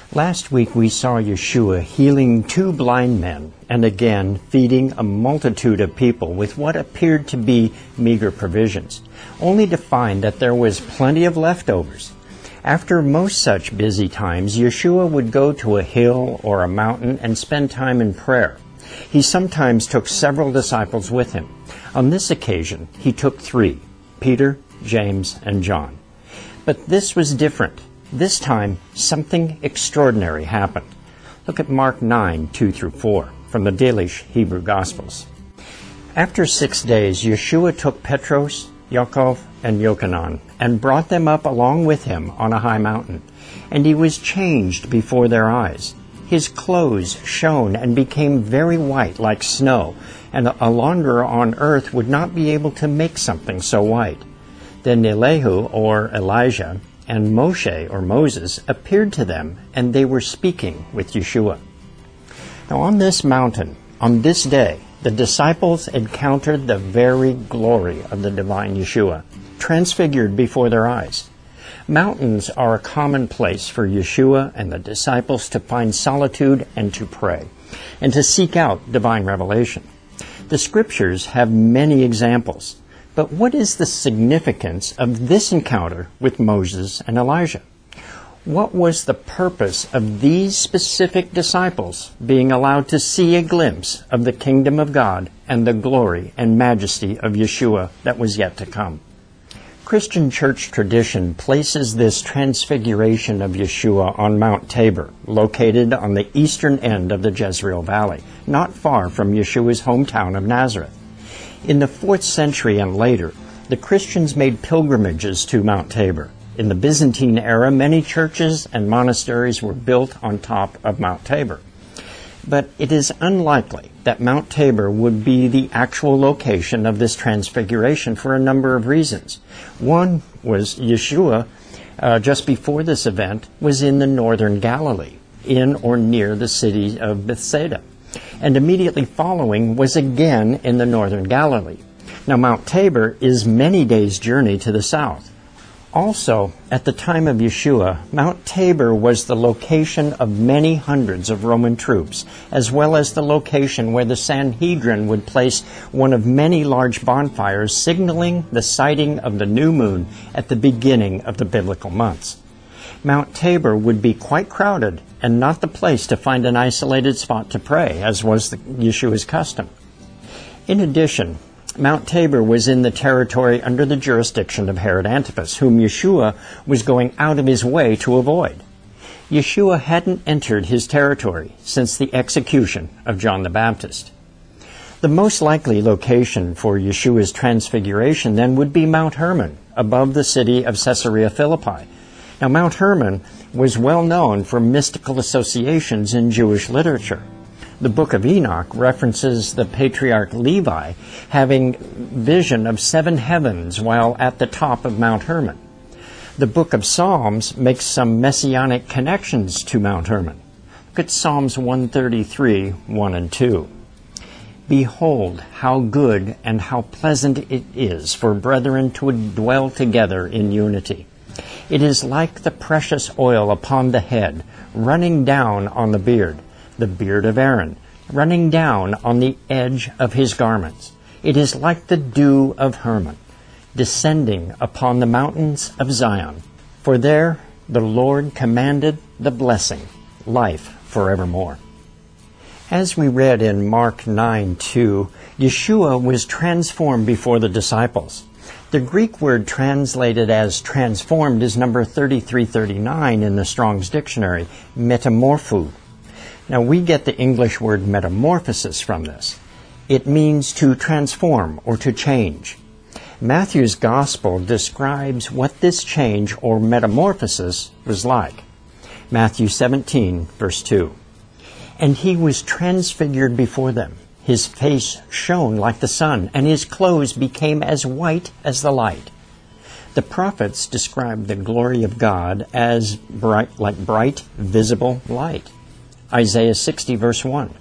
Last week we saw Yeshua healing 2 blind men and again feeding a multitude of people with what appeared to be meager provisions, only to find that there was plenty of leftovers. After most such busy times, Yeshua would go to a hill or a mountain and spend time in prayer. He sometimes took several disciples with him. On this occasion, he took 3, Peter, James, and John. But this was different. This time, something extraordinary happened. Look at Mark 9, 2-4, from the Delitzsch Hebrew Gospels. After 6 days, Yeshua took Petros, Yaakov, and Yochanan, and brought them up along with him on a high mountain. And he was changed before their eyes. His clothes shone and became very white like snow, and a launderer on earth would not be able to make something so white. Then Elihu, or Elijah, and Moshe, or Moses, appeared to them, and they were speaking with Yeshua. Now on this mountain, on this day, the disciples encountered the very glory of the divine Yeshua, transfigured before their eyes. Mountains are a common place for Yeshua and the disciples to find solitude and to pray, and to seek out divine revelation. The Scriptures have many examples. But what is the significance of this encounter with Moses and Elijah? What was the purpose of these specific disciples being allowed to see a glimpse of the kingdom of God and the glory and majesty of Yeshua that was yet to come? Christian church tradition places this transfiguration of Yeshua on Mount Tabor, located on the eastern end of the Jezreel Valley, not far from Yeshua's hometown of Nazareth. In the 4th century and later, the Christians made pilgrimages to Mount Tabor. In the Byzantine era, many churches and monasteries were built on top of Mount Tabor. But it is unlikely that Mount Tabor would be the actual location of this transfiguration for a number of reasons. One was Yeshua, just before this event, was in the northern Galilee, in or near the city of Bethsaida. And immediately following was again in the northern Galilee. Now Mount Tabor is many days' journey to the south. Also, at the time of Yeshua, Mount Tabor was the location of many hundreds of Roman troops, as well as the location where the Sanhedrin would place one of many large bonfires signaling the sighting of the new moon at the beginning of the biblical months. Mount Tabor would be quite crowded and not the place to find an isolated spot to pray, as was Yeshua's custom. In addition, Mount Tabor was in the territory under the jurisdiction of Herod Antipas, whom Yeshua was going out of his way to avoid. Yeshua hadn't entered his territory since the execution of John the Baptist. The most likely location for Yeshua's transfiguration then would be Mount Hermon, above the city of Caesarea Philippi. Now, Mount Hermon was well known for mystical associations in Jewish literature. The Book of Enoch references the patriarch Levi having vision of 7 heavens while at the top of Mount Hermon. The Book of Psalms makes some messianic connections to Mount Hermon. Look at Psalms 133, 1 and 2. Behold, how good and how pleasant it is for brethren to dwell together in unity. It is like the precious oil upon the head, running down on the beard of Aaron, running down on the edge of his garments. It is like the dew of Hermon, descending upon the mountains of Zion. For there the Lord commanded the blessing, life forevermore. As we read in Mark 9:2, Yeshua was transformed before the disciples. The Greek word translated as transformed is number 3339 in the Strong's Dictionary, metamorpho. Now we get the English word metamorphosis from this. It means to transform or to change. Matthew's Gospel describes what this change or metamorphosis was like. Matthew 17, verse 2. And he was transfigured before them. His face shone like the sun, and his clothes became as white as the light. The prophets described the glory of God as bright, visible light. Isaiah 60, verse 1.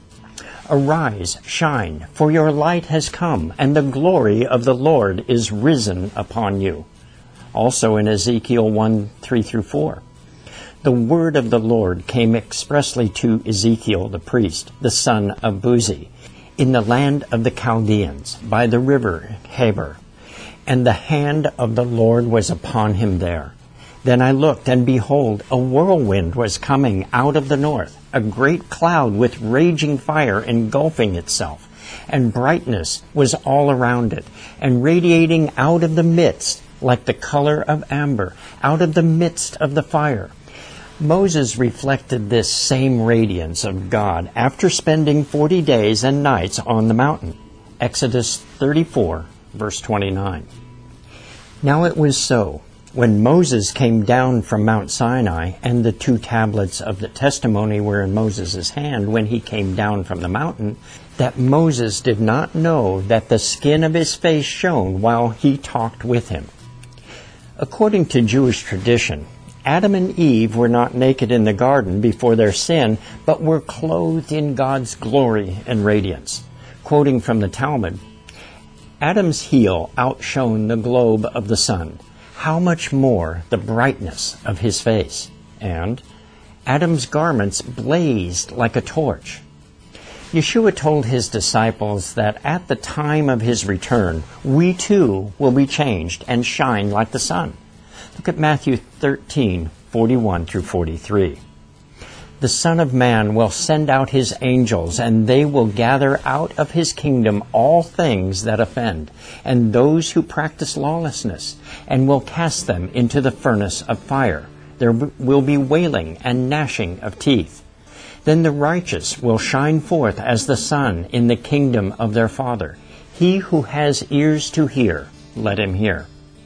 Arise, shine, for your light has come, and the glory of the Lord is risen upon you. Also in Ezekiel 1, 3-4. the word of the Lord came expressly to Ezekiel the priest, the son of Buzi, in the land of the Chaldeans, by the river Habor. And the hand of the Lord was upon him there. Then I looked, and behold, a whirlwind was coming out of the north, a great cloud with raging fire engulfing itself, and brightness was all around it, and radiating out of the midst, like the color of amber, out of the midst of the fire. Moses reflected this same radiance of God after spending 40 days and nights on the mountain. Exodus 34, verse 29. Now it was so, when Moses came down from Mount Sinai, and the 2 tablets of the testimony were in Moses' hand when he came down from the mountain, that Moses did not know that the skin of his face shone while he talked with him. According to Jewish tradition, Adam and Eve were not naked in the garden before their sin, but were clothed in God's glory and radiance. Quoting from the Talmud, Adam's heel outshone the globe of the sun. How much more the brightness of his face? And Adam's garments blazed like a torch. Yeshua told his disciples that at the time of his return, we too will be changed and shine like the sun. Look at Matthew 13, 41 through 43. The Son of Man will send out his angels, and they will gather out of his kingdom all things that offend, and those who practice lawlessness, and will cast them into the furnace of fire. There will be wailing and gnashing of teeth. Then the righteous will shine forth as the sun in the kingdom of their Father. He who has ears to hear, let him hear.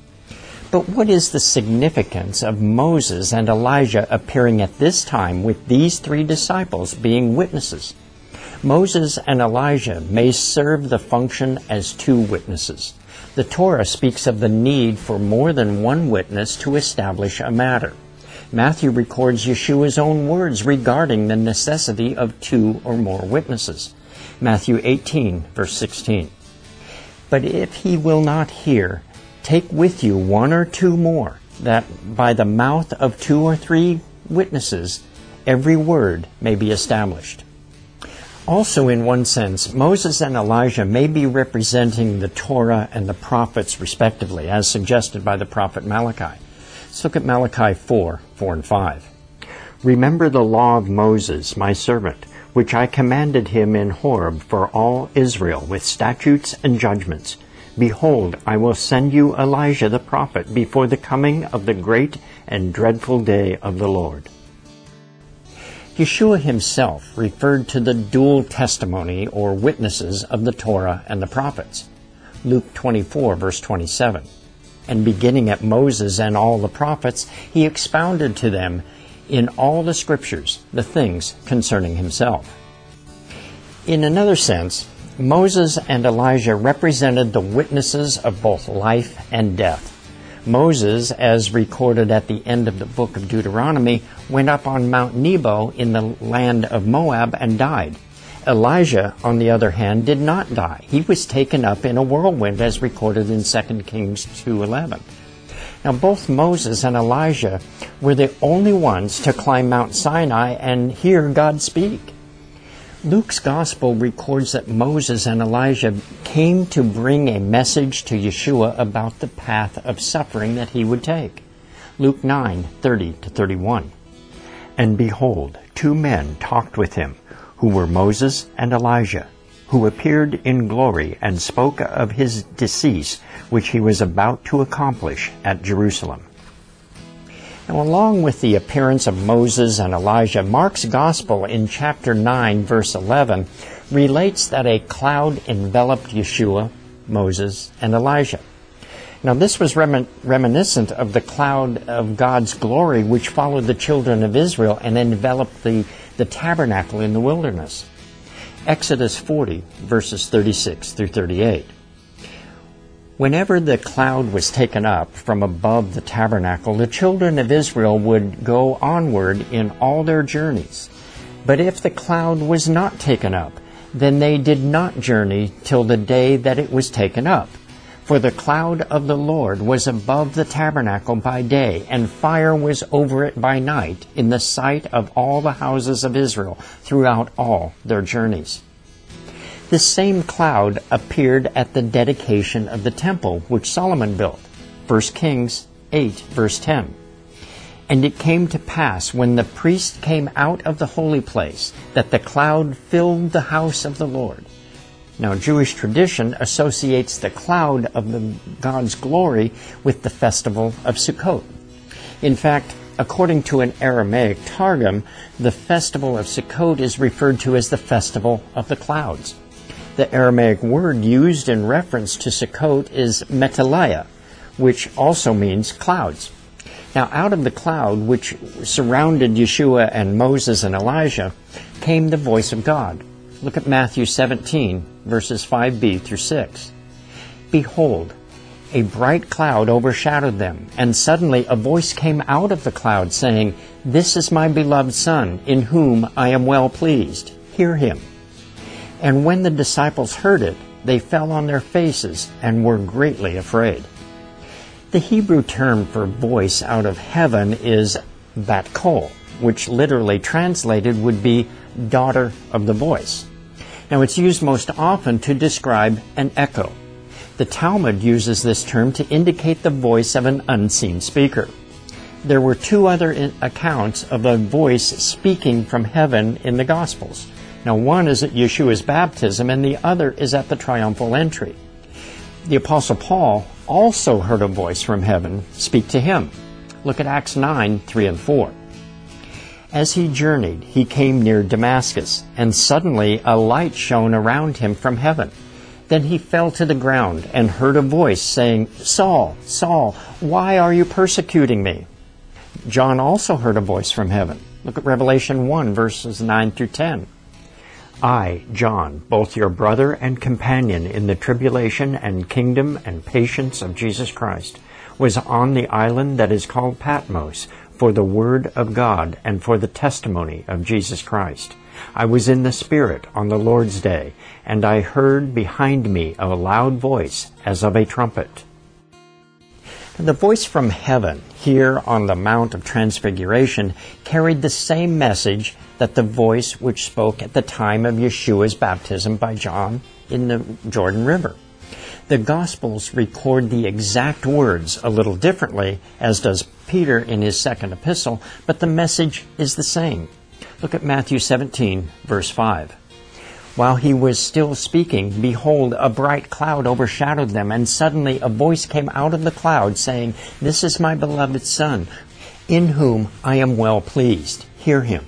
But what is the significance of Moses and Elijah appearing at this time with these 3 disciples being witnesses? Moses and Elijah may serve the function as 2 witnesses. The Torah speaks of the need for more than one witness to establish a matter. Matthew records Yeshua's own words regarding the necessity of 2 or more witnesses. Matthew 18, verse 16. But if he will not hear, take with you 1 or 2 more, that by the mouth of 2 or 3 witnesses every word may be established. Also, in one sense, Moses and Elijah may be representing the Torah and the prophets respectively, as suggested by the prophet Malachi. Let's look at Malachi 4, 4 and 5. Remember the law of Moses, my servant, which I commanded him in Horeb for all Israel with statutes and judgments. Behold, I will send you Elijah the prophet before the coming of the great and dreadful day of the Lord. Yeshua himself referred to the dual testimony or witnesses of the Torah and the prophets. Luke 24, verse 27. And beginning at Moses and all the prophets, he expounded to them in all the scriptures the things concerning himself. In another sense, Moses and Elijah represented the witnesses of both life and death. Moses, as recorded at the end of the book of Deuteronomy, went up on Mount Nebo in the land of Moab and died. Elijah, on the other hand, did not die. He was taken up in a whirlwind, as recorded in 2 Kings 2:11. Now, both Moses and Elijah were the only ones to climb Mount Sinai and hear God speak. Luke's Gospel records that Moses and Elijah came to bring a message to Yeshua about the path of suffering that he would take. Luke 9:30-31. And behold, 2 men talked with him, who were Moses and Elijah, who appeared in glory and spoke of his decease, which he was about to accomplish at Jerusalem. Now, along with the appearance of Moses and Elijah, Mark's Gospel in chapter 9, verse 11, relates that a cloud enveloped Yeshua, Moses, and Elijah. Now, this was reminiscent of the cloud of God's glory which followed the children of Israel and enveloped the tabernacle in the wilderness. Exodus 40, verses 36 through 38. Whenever the cloud was taken up from above the tabernacle, the children of Israel would go onward in all their journeys. But if the cloud was not taken up, then they did not journey till the day that it was taken up. For the cloud of the Lord was above the tabernacle by day, and fire was over it by night, in the sight of all the houses of Israel throughout all their journeys. This same cloud appeared at the dedication of the temple which Solomon built. 1 Kings 8, verse 10. And it came to pass, when the priest came out of the holy place, that the cloud filled the house of the Lord. Now, Jewish tradition associates the cloud of God's glory with the festival of Sukkot. In fact, according to an Aramaic Targum, the festival of Sukkot is referred to as the festival of the clouds. The Aramaic word used in reference to Sukkot is metaliah, which also means clouds. Now, out of the cloud which surrounded Yeshua and Moses and Elijah came the voice of God. Look at Matthew 17, verses 5b through 6. Behold, a bright cloud overshadowed them, and suddenly a voice came out of the cloud, saying, This is my beloved Son, in whom I am well pleased. Hear him. And when the disciples heard it, they fell on their faces and were greatly afraid. The Hebrew term for voice out of heaven is bat kol, which literally translated would be daughter of the voice. Now, it's used most often to describe an echo. The Talmud uses this term to indicate the voice of an unseen speaker. There were two other accounts of a voice speaking from heaven in the Gospels. Now, one is at Yeshua's baptism, and the other is at the triumphal entry. The Apostle Paul also heard a voice from heaven speak to him. Look at Acts 9, 3 and 4. As he journeyed, he came near Damascus, and suddenly a light shone around him from heaven. Then he fell to the ground and heard a voice saying, Saul, Saul, why are you persecuting me? John also heard a voice from heaven. Look at Revelation 1, verses 9 through 10. I, John, both your brother and companion in the tribulation and kingdom and patience of Jesus Christ, was on the island that is called Patmos, for the word of God and for the testimony of Jesus Christ. I was in the Spirit on the Lord's day, and I heard behind me a loud voice as of a trumpet. The voice from heaven here on the Mount of Transfiguration carried the same message that the voice which spoke at the time of Yeshua's baptism by John in the Jordan River. The Gospels record the exact words a little differently, as does Peter in his second epistle, but the message is the same. Look at Matthew 17, verse 5. While he was still speaking, behold, a bright cloud overshadowed them, and suddenly a voice came out of the cloud, saying, This is my beloved Son, in whom I am well pleased. Hear him.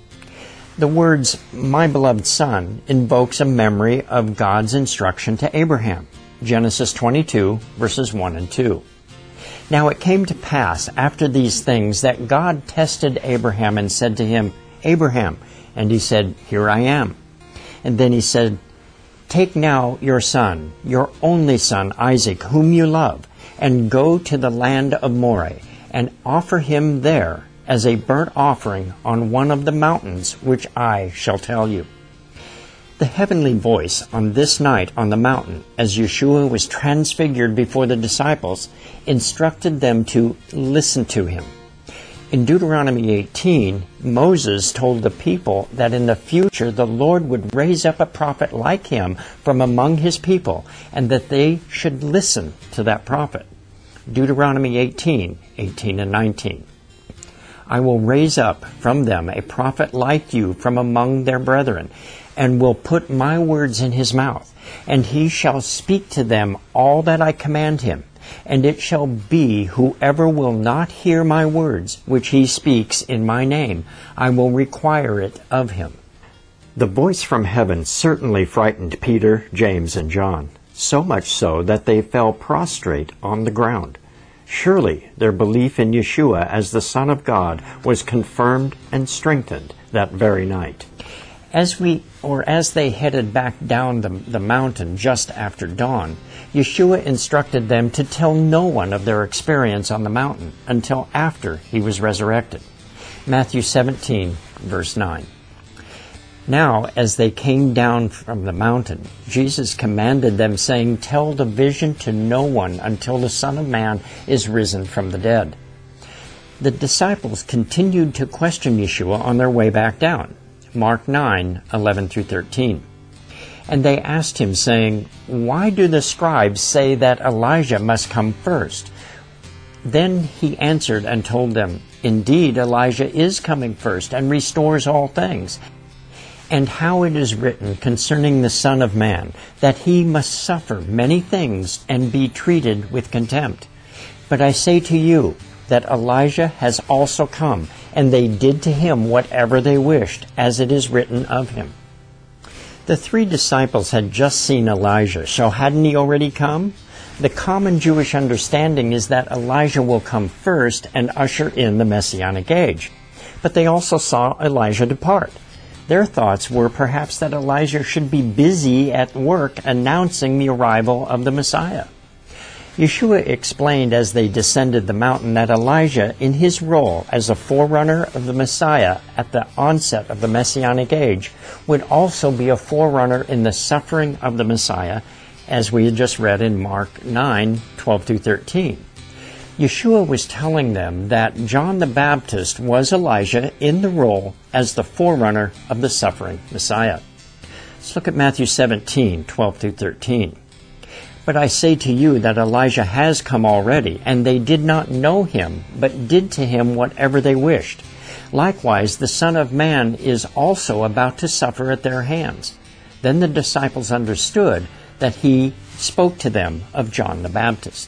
The words, my beloved Son, invokes a memory of God's instruction to Abraham. Genesis 22, verses 1 and 2. Now it came to pass after these things that God tested Abraham and said to him, Abraham, and he said, Here I am. And then he said, Take now your son, your only son Isaac, whom you love, and go to the land of Moriah, and offer him there as a burnt offering on one of the mountains which I shall tell you. The heavenly voice on this night on the mountain, as Yeshua was transfigured before the disciples, instructed them to listen to him. In Deuteronomy 18, Moses told the people that in the future the Lord would raise up a prophet like him from among his people, and that they should listen to that prophet. Deuteronomy 18, 18 and 19. I will raise up from them a prophet like you from among their brethren, and will put my words in his mouth, and he shall speak to them all that I command him. And it shall be, whoever will not hear my words, which he speaks in my name, I will require it of him. The voice from heaven certainly frightened Peter, James, and John, so much so that they fell prostrate on the ground. Surely their belief in Yeshua as the Son of God was confirmed and strengthened that very night. As they headed back down the mountain just after dawn, Yeshua instructed them to tell no one of their experience on the mountain until after he was resurrected. Matthew 17, verse 9. Now, as they came down from the mountain, Jesus commanded them, saying, "Tell the vision to no one until the Son of Man is risen from the dead." The disciples continued to question Yeshua on their way back down. Mark 9:11 through 13. And they asked him, saying, "Why do the scribes say that Elijah must come first?" Then he answered and told them, "Indeed, Elijah is coming first and restores all things. And how it is written concerning the Son of Man, that he must suffer many things and be treated with contempt. But I say to you that Elijah has also come, and they did to him whatever they wished, as it is written of him." The 3 disciples had just seen Elijah, so hadn't he already come? The common Jewish understanding is that Elijah will come first and usher in the Messianic age. But they also saw Elijah depart. Their thoughts were perhaps that Elijah should be busy at work announcing the arrival of the Messiah. Yeshua explained as they descended the mountain that Elijah, in his role as a forerunner of the Messiah at the onset of the Messianic age, would also be a forerunner in the suffering of the Messiah, as we had just read in Mark 9:12 through 13. Yeshua was telling them that John the Baptist was Elijah in the role as the forerunner of the suffering Messiah. Let's look at Matthew 17:12 through 13. "But I say to you that Elijah has come already, and they did not know him, but did to him whatever they wished. Likewise, the Son of Man is also about to suffer at their hands." Then the disciples understood that he spoke to them of John the Baptist.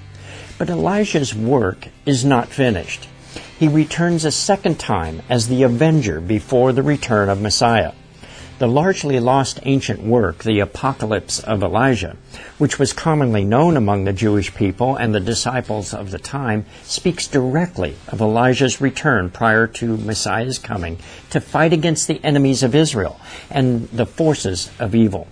But Elijah's work is not finished. He returns a second time as the avenger before the return of Messiah. The largely lost ancient work, the Apocalypse of Elijah, which was commonly known among the Jewish people and the disciples of the time, speaks directly of Elijah's return prior to Messiah's coming to fight against the enemies of Israel and the forces of evil.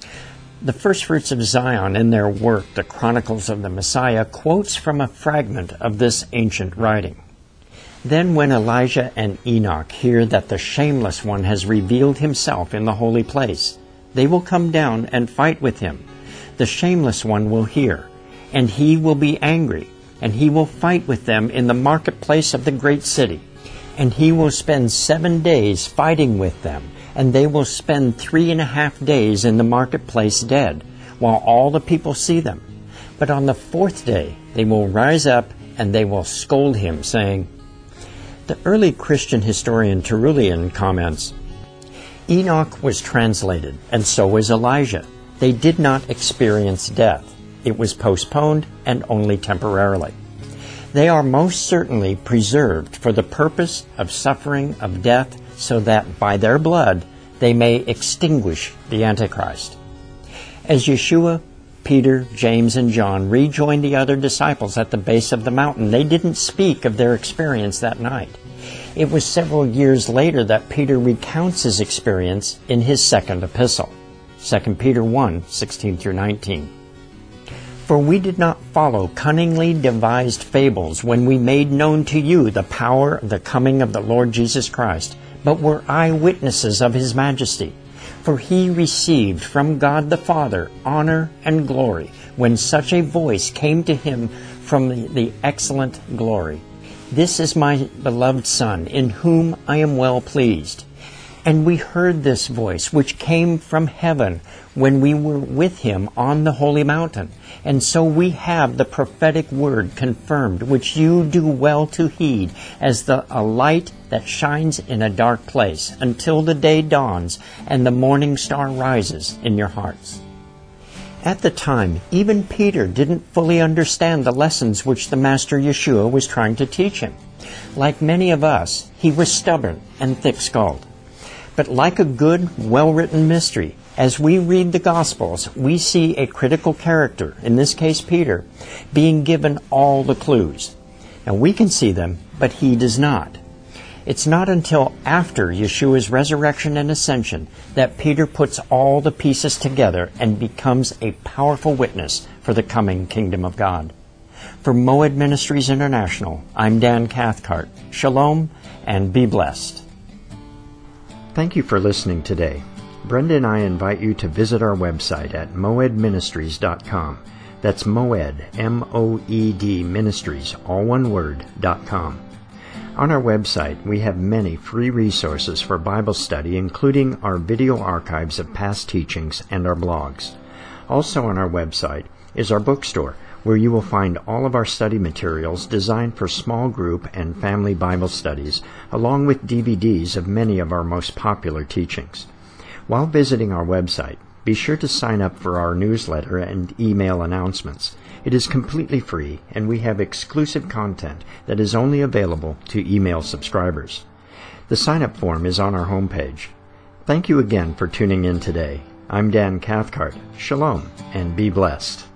The Firstfruits of Zion, in their work, The Chronicles of the Messiah, quotes from a fragment of this ancient writing. "Then when Elijah and Enoch hear that the Shameless One has revealed himself in the holy place, they will come down and fight with him. The Shameless One will hear, and he will be angry, and he will fight with them in the marketplace of the great city. And he will spend 7 days fighting with them, and they will spend 3.5 days in the marketplace dead, while all the people see them. But on the 4th day they will rise up, and they will scold him, saying," The early Christian historian Tertullian comments, "Enoch was translated, and so was Elijah. They did not experience death. It was postponed, and only temporarily. They are most certainly preserved for the purpose of suffering of death, so that by their blood they may extinguish the Antichrist." As Yeshua, Peter, James, and John rejoined the other disciples at the base of the mountain, they didn't speak of their experience that night. It was several years later that Peter recounts his experience in his second epistle, 2 Peter 1:16 through 19. "For we did not follow cunningly devised fables when we made known to you the power of the coming of the Lord Jesus Christ, but were eyewitnesses of his majesty. For he received from God the Father honor and glory when such a voice came to him from the excellent glory. This is my beloved Son, in whom I am well pleased. And we heard this voice, which came from heaven when we were with him on the holy mountain. And so we have the prophetic word confirmed, which you do well to heed, as a light that shines in a dark place, until the day dawns and the morning star rises in your hearts." At the time, even Peter didn't fully understand the lessons which the Master Yeshua was trying to teach him. Like many of us, he was stubborn and thick-skulled. But like a good, well-written mystery, as we read the Gospels, we see a critical character, in this case Peter, being given all the clues. And we can see them, but he does not. It's not until after Yeshua's resurrection and ascension that Peter puts all the pieces together and becomes a powerful witness for the coming kingdom of God. For Moed Ministries International, I'm Dan Cathcart. Shalom, and be blessed. Thank you for listening today. Brenda and I invite you to visit our website at moedministries.com. That's Moed, M-O-E-D, Ministries, all one word, .com. On our website, we have many free resources for Bible study, including our video archives of past teachings and our blogs. Also on our website is our bookstore, where you will find all of our study materials designed for small group and family Bible studies, along with DVDs of many of our most popular teachings. While visiting our website, be sure to sign up for our newsletter and email announcements. It is completely free, and we have exclusive content that is only available to email subscribers. The sign-up form is on our homepage. Thank you again for tuning in today. I'm Dan Cathcart. Shalom, and be blessed.